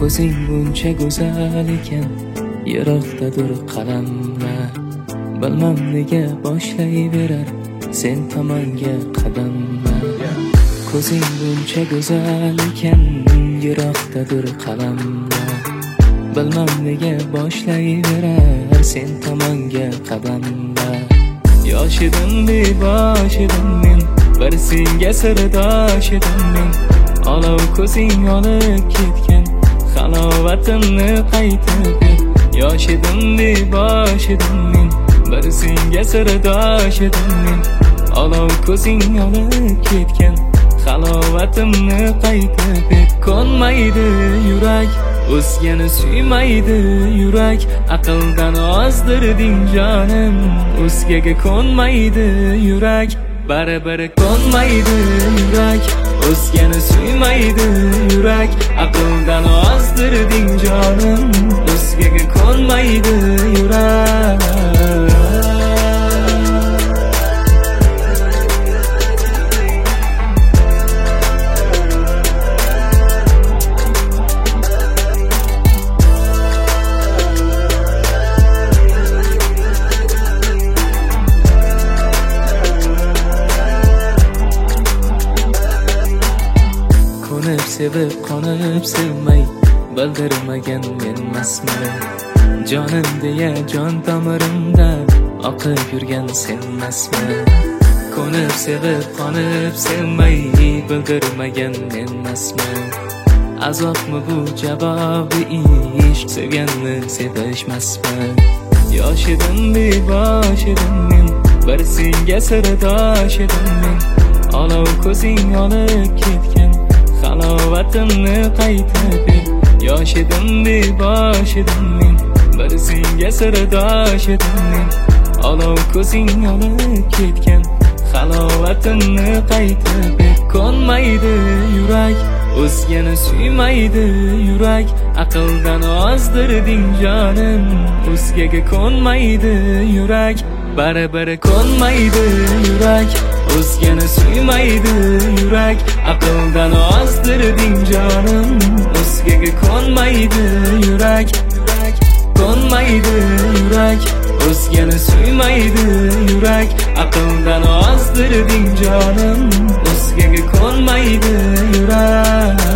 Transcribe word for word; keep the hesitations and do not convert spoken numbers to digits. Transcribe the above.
ko'zing buncha go'zal ekan, yiroqdadir qalamlar. Bilmam nega boshlayverar sen tomonga qadamlar. Ko'zing buncha go'zal ekan, yiroqdadir qalamlar. Bilmam nega boshlayverar sen tomonga qadamlar. Yosh edim bebosh edim men, bir senga sirdosh edim men. Olov ko'zing olib ketgan halovatimni qaytib ber. Yosh edim bebosh edim men, bir senga sirdosh edim men. Olov ko'zing olib ketgan halovatimni qaytib ber. Ko'nmaydi yurak, o'zgani suymaydi yurak. Aqldan ozdirding jonim, o'zgaga ko'nmaydi yurak. Baribir ko'nmaydi yurak, o'zgani suymaydi yurak. Aqldan ozdirding jonim, o'zgaga ko'nmaydi yurak. Sevib qonib sevmay bildirmagan menmasman. Jonim deya jon tomirimda oqib yurgan senmasman. Ko'nib sevib qonib sevmay bildirmagan menmasman. Azobmi bu javobi ish, sevganni sevishmasman. Yosh edim bebosh edim men, bir senga sirdosh edim men. Olov ko'zing olib ketgan halovatimni qaytib ber. Yosh edim bebosh edim men, bir senga sirdosh edim men. Olov ko'zing olib ketgan halovatimni qaytib ber. Ko'nmaydi yurak, o'zgani suymaydi yurak. Aqldan ozdirding jonim, o'zgaga ko'nmaydi yurak. Baribir ko'nmaydi yurak, o'zgani suymaydi yurak. Aqldan ozdirding jonim, o'zgaga ko'nmaydi yurak. Ko'nmaydi yurak, o'zgani suymaydi yurak. Aqldan ozdirding jonim, o'zgaga ko'nmaydi yurak.